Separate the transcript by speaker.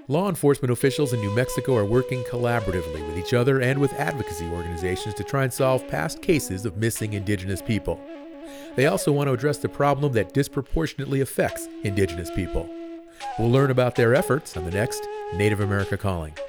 Speaker 1: Law enforcement officials in New Mexico are working collaboratively with each other and with advocacy organizations to try and solve past cases of missing Indigenous people. They also want to address the problem that disproportionately affects Indigenous people. We'll learn about their efforts on the next Native America Calling.